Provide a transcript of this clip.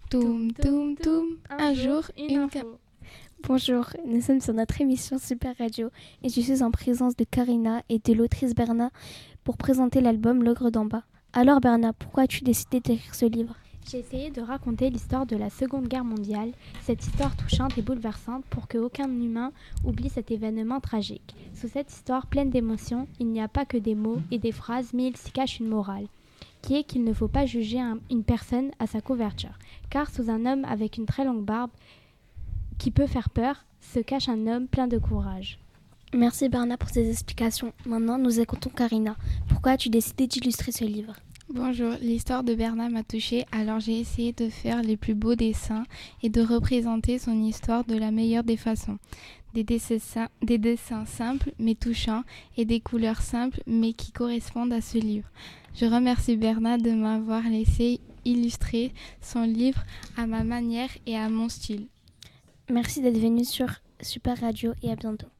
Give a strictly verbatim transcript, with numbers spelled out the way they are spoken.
Toum, toum, toum, un jour, une info. Bonjour, nous sommes sur notre émission Super Radio et je suis en présence de Karina et de l'autrice Berna pour présenter l'album L'Ogre d'en bas. Alors Berna, pourquoi as-tu décidé d'écrire ce livre ? J'ai essayé de raconter l'histoire de la Seconde Guerre mondiale, cette histoire touchante et bouleversante pour qu'aucun humain oublie cet événement tragique. Sous cette histoire pleine d'émotions, il n'y a pas que des mots et des phrases, mais il s'y cache une morale, qui est qu'il ne faut pas juger un, une personne à sa couverture, car sous un homme avec une très longue barbe qui peut faire peur, se cache un homme plein de courage. Merci Berna pour ces explications. Maintenant, nous écoutons Karina. Pourquoi as-tu décidé d'illustrer ce livre ? Bonjour, l'histoire de Berna m'a touchée, alors j'ai essayé de faire les plus beaux dessins et de représenter son histoire de la meilleure des façons. Des dessins, des dessins simples mais touchants et des couleurs simples mais qui correspondent à ce livre. Je remercie Berna de m'avoir laissé illustrer son livre à ma manière et à mon style. Merci d'être venu sur Super Radio et à bientôt.